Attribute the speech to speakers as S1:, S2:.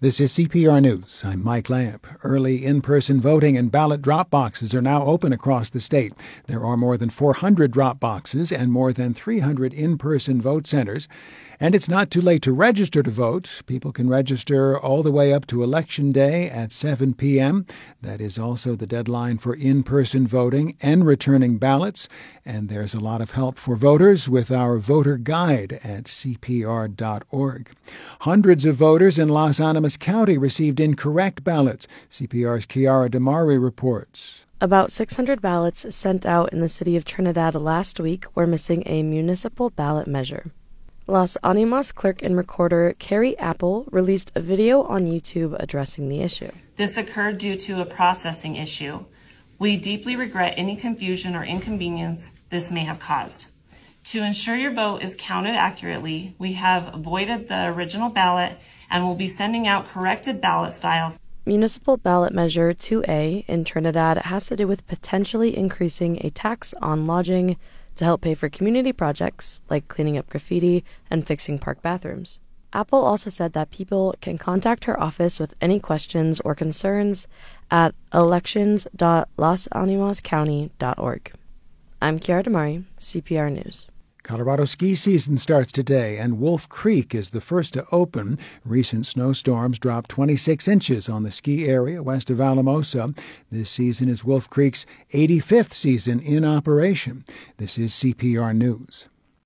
S1: This is CPR News. I'm Mike Lamp. Early in-person voting and ballot drop boxes are now open across the state. There are more than 400 drop boxes and more than 300 in-person vote centers. And it's not too late to register to vote. People can register all the way up to Election Day at 7 p.m. That is also the deadline for in-person voting and returning ballots. And there's a lot of help for voters with our voter guide at CPR.org. Hundreds of voters in Los Animas County received incorrect ballots. CPR's Kiara Damari reports.
S2: About 600 ballots sent out in the city of Trinidad last week were missing a municipal ballot measure. Los Animas clerk and recorder Carrie Apple released a video on YouTube addressing the issue.
S3: This occurred due to a processing issue. We deeply regret any confusion or inconvenience this may have caused. To ensure your vote is counted accurately, we have voided the original ballot and will be sending out corrected ballot styles.
S2: Municipal Ballot Measure 2A in Trinidad has to do with potentially increasing a tax on lodging to help pay for community projects like cleaning up graffiti and fixing park bathrooms. Apple also said that people can contact her office with any questions or concerns at elections.losanimascounty.org. I'm Kiara Damari, CPR News.
S1: Colorado ski season starts today, and Wolf Creek is the first to open. Recent snowstorms dropped 26 inches on the ski area west of Alamosa. This season is Wolf Creek's 85th season in operation. This is CPR News.